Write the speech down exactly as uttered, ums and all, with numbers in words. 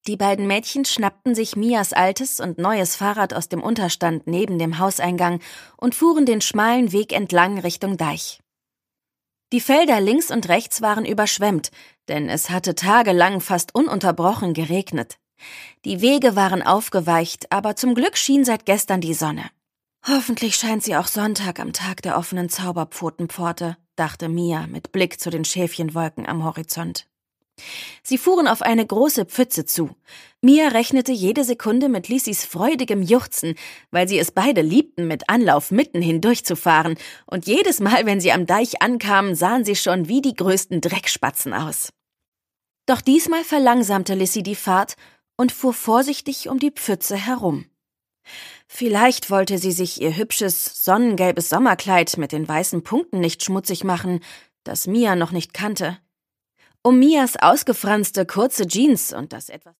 Die beiden Mädchen schnappten sich Mias altes und neues Fahrrad aus dem Unterstand neben dem Hauseingang und fuhren den schmalen Weg entlang Richtung Deich. Die Felder links und rechts waren überschwemmt, denn es hatte tagelang fast ununterbrochen geregnet. Die Wege waren aufgeweicht, aber zum Glück schien seit gestern die Sonne. »Hoffentlich scheint sie auch Sonntag am Tag der offenen Zauberpfotenpforte«, dachte Mia mit Blick zu den Schäfchenwolken am Horizont. Sie fuhren auf eine große Pfütze zu. Mia rechnete jede Sekunde mit Lissis freudigem Juchzen, weil sie es beide liebten, mit Anlauf mitten hindurchzufahren, und jedes Mal, wenn sie am Deich ankamen, sahen sie schon wie die größten Dreckspatzen aus. Doch diesmal verlangsamte Lissy die Fahrt und fuhr vorsichtig um die Pfütze herum. Vielleicht wollte sie sich ihr hübsches, sonnengelbes Sommerkleid mit den weißen Punkten nicht schmutzig machen, das Mia noch nicht kannte. Um Mias ausgefranste kurze Jeans und das etwas